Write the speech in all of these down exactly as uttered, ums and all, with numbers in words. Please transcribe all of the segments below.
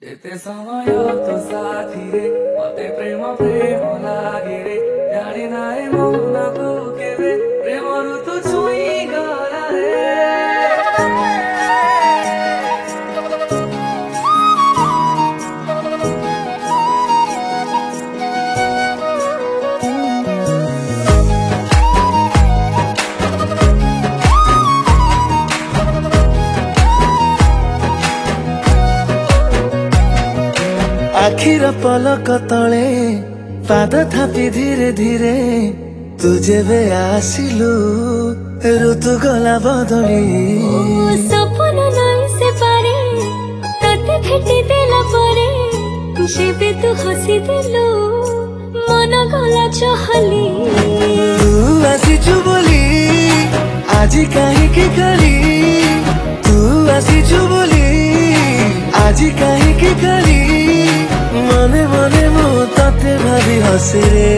जेते समय तो साथी रे मते प्रेम प्रेम लागे रे जाने नाए मना को केबे प्रेम ऋतु छुई गला रे। आखिर पलक तले पाद थापी धीरे धीरे तुझे बे आसिलु ऋतु गला बदली सपन नहीं से पारे तते भेटी देला परे जेबे तू हसी दिलु मन गला चहली तू आसीचु बोली आजी काहे के करी तू आसीचु बोली आजी काहे के करी मने मने मो तते भाभी हसे रे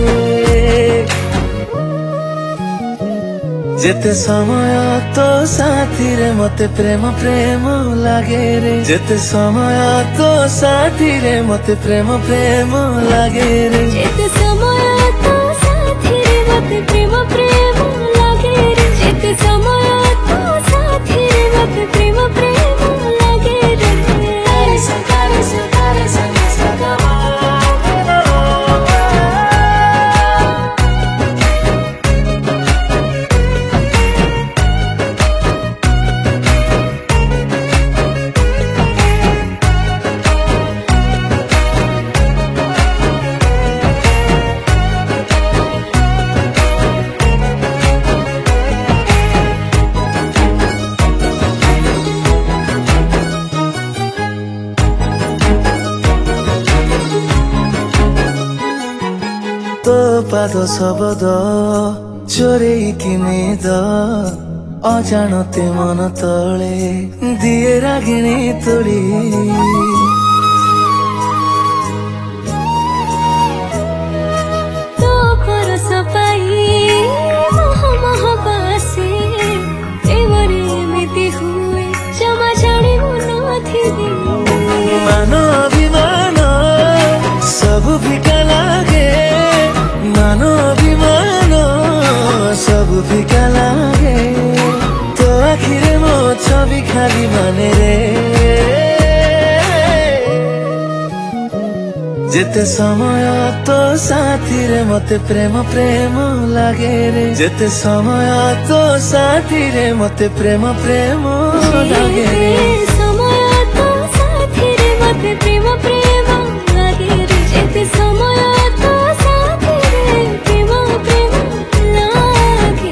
जेते समय तो साथी रे मते प्रेम प्रेम लागे रे जेते समय तो साथी रे मते प्रेम प्रेम लागे रे जेते समय तो साथी रे मते प्रेम प्रेम लागे रे जेते समय तो साथी रे मते प्रेम प्रेम लागे रे तारे सा तारे सा तारे सा तो पाद शब्द चोरेई किने द अजाणते मन तले दिए रागिणी तोड़ी तो परस पाई मोह मोह बासे एवरे एमिति हुए जमा जाने नथिबी मान अभिमान सब फिका लागे मान अभिमान सब फिका लागे तो आखिरे मो छवि खाली माने रे जेते समय तो साथी रे मते प्रेम प्रेम लागे रे जेते समय तो साथी रे मते प्रेम प्रेम लागे रे समय तो साथी रे मते प्रेम प्रेम लागे रे जेते समय तो साथी रे प्रेम प्रेम लागे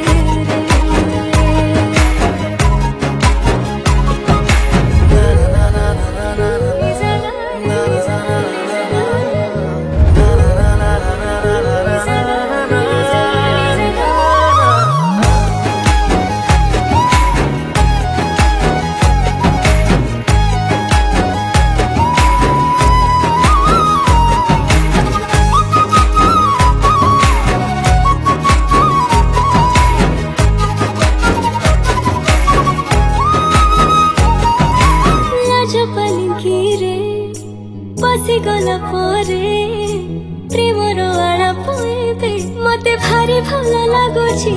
पसी गला परे प्रेमर आड़ा पाइबे मते भारी भल लागुची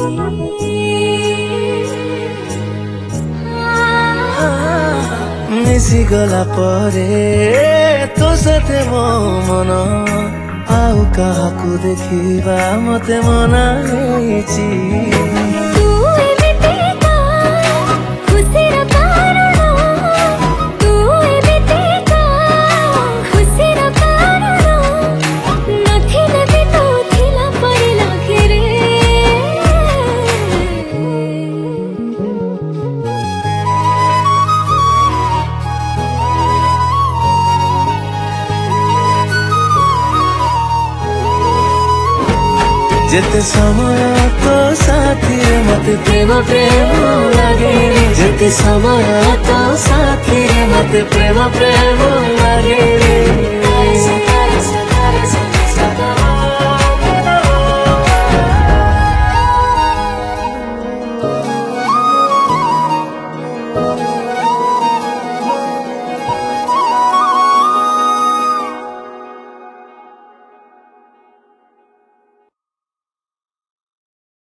मिसी गला परे तो साथे मो मन आउ काहाकु देखिबा मते मना हेची जेते समय तो साथी रे मते प्रेम प्रेम लागे रे जेते समय तो साथी रे मते प्रेम प्रेम